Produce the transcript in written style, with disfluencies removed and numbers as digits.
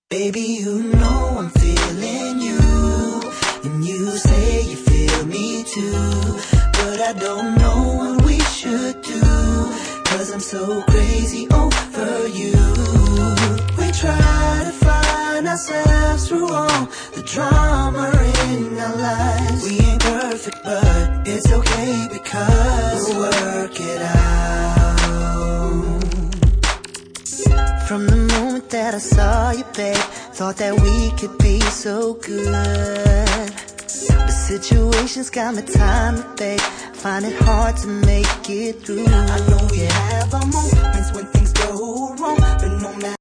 Baby, you know I'm feeling you, and you say you feel me too, but I don't know what we should do, 'cause I'm so crazy over you. We try to find ourselves through all the drama in our lives. We ain't perfect, but it's okay because we'll work it out. From the moment that I saw you, babe, thought that we could be so good, but situations got me timing, babe, find it hard to make it through. I know we have our moments when things go wrong, but no matter